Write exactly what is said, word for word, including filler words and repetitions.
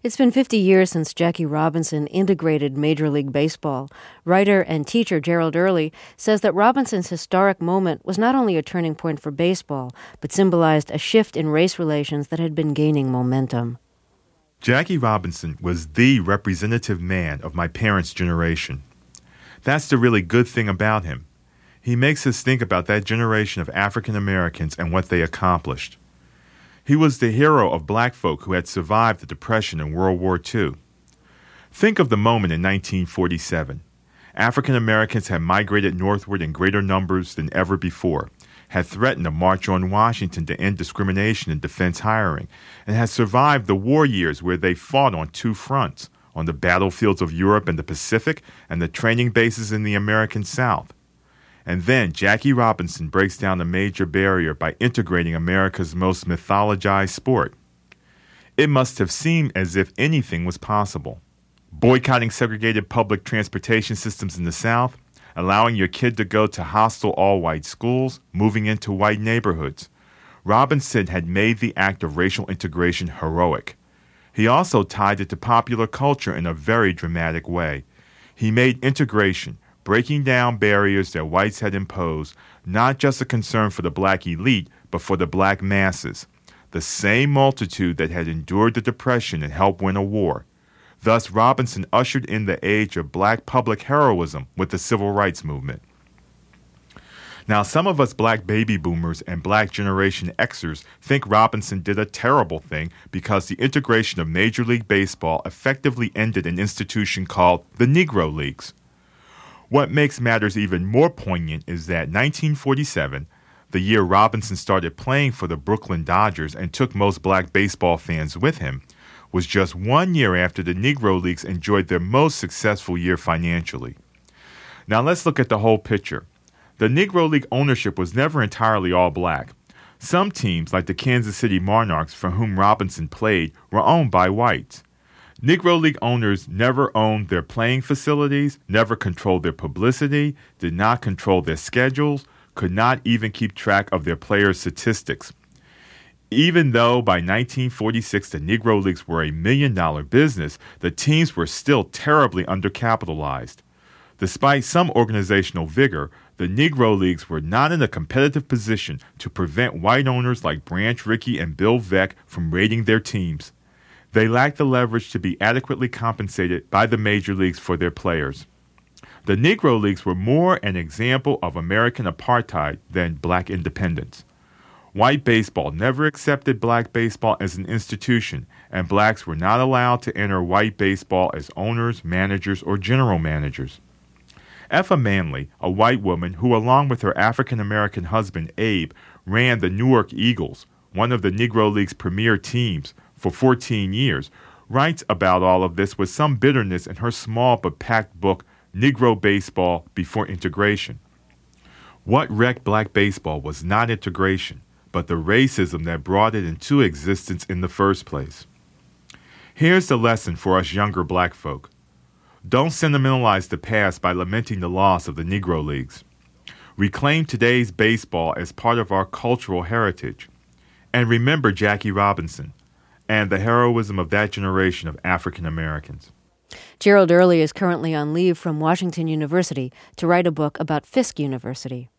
It's been fifty years since Jackie Robinson integrated Major League Baseball. Writer and teacher Gerald Early says that Robinson's historic moment was not only a turning point for baseball, but symbolized a shift in race relations that had been gaining momentum. Jackie Robinson was the representative man of my parents' generation. That's the really good thing about him. He makes us think about that generation of African Americans and what they accomplished. He was the hero of black folk who had survived the Depression and World War Two. Think of the moment in nineteen forty-seven. African Americans had migrated northward in greater numbers than ever before, had threatened to march on Washington to end discrimination in defense hiring, and had survived the war years where they fought on two fronts, on the battlefields of Europe and the Pacific and the training bases in the American South. And then Jackie Robinson breaks down a major barrier by integrating America's most mythologized sport. It must have seemed as if anything was possible. Boycotting segregated public transportation systems in the South, allowing your kid to go to hostile all-white schools, moving into white neighborhoods. Robinson had made the act of racial integration heroic. He also tied it to popular culture in a very dramatic way. He made integration, breaking down barriers that whites had imposed, not just a concern for the black elite, but for the black masses, the same multitude that had endured the Depression and helped win a war. Thus, Robinson ushered in the age of black public heroism with the Civil Rights Movement. Now, some of us black baby boomers and black Generation Xers think Robinson did a terrible thing because the integration of Major League Baseball effectively ended an institution called the Negro Leagues. What makes matters even more poignant is that nineteen forty-seven, the year Robinson started playing for the Brooklyn Dodgers and took most black baseball fans with him, was just one year after the Negro Leagues enjoyed their most successful year financially. Now let's look at the whole picture. The Negro League ownership was never entirely all black. Some teams, like the Kansas City Monarchs, for whom Robinson played, were owned by whites. Negro League owners never owned their playing facilities, never controlled their publicity, did not control their schedules, could not even keep track of their players' statistics. Even though by nineteen forty-six the Negro Leagues were a million-dollar business, the teams were still terribly undercapitalized. Despite some organizational vigor, the Negro Leagues were not in a competitive position to prevent white owners like Branch Rickey and Bill Veeck from raiding their teams. They lacked the leverage to be adequately compensated by the major leagues for their players. The Negro Leagues were more an example of American apartheid than black independence. White baseball never accepted black baseball as an institution, and blacks were not allowed to enter white baseball as owners, managers, or general managers. Effa Manley, a white woman who, along with her African-American husband Abe, ran the Newark Eagles, one of the Negro League's premier teams, for fourteen years, writes about all of this with some bitterness in her small but packed book, Negro Baseball Before Integration. What wrecked black baseball was not integration, but the racism that brought it into existence in the first place. Here's the lesson for us younger black folk. Don't sentimentalize the past by lamenting the loss of the Negro Leagues. Reclaim today's baseball as part of our cultural heritage. And remember Jackie Robinson and the heroism of that generation of African Americans. Gerald Early is currently on leave from Washington University to write a book about Fisk University.